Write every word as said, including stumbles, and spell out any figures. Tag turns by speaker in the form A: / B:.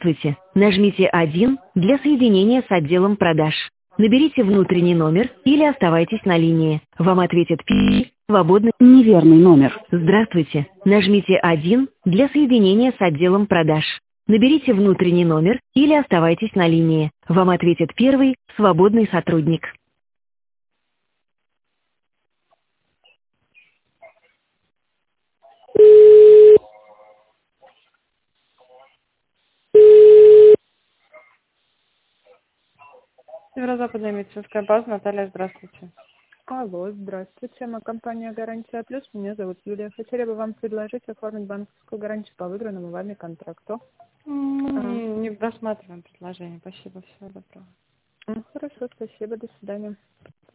A: Здравствуйте. Нажмите один для соединения с отделом продаж. Наберите внутренний номер или оставайтесь на линии. Вам ответят пи свободный неверный номер. Здравствуйте. Нажмите один для соединения с отделом продаж. Наберите внутренний номер или оставайтесь на линии. Вам ответит первый свободный сотрудник.
B: Северо-западная медицинская база. Наталья, здравствуйте.
C: Алло, здравствуйте. Мы компания «Гарантия Плюс». Меня зовут Юлия. Хотели бы вам предложить оформить банковскую гарантию по выигранному вами контракту.
B: Мы
C: А,
B: не, не рассматриваем предложение. Спасибо, всего доброго.
C: ну, хорошо, спасибо, до свидания.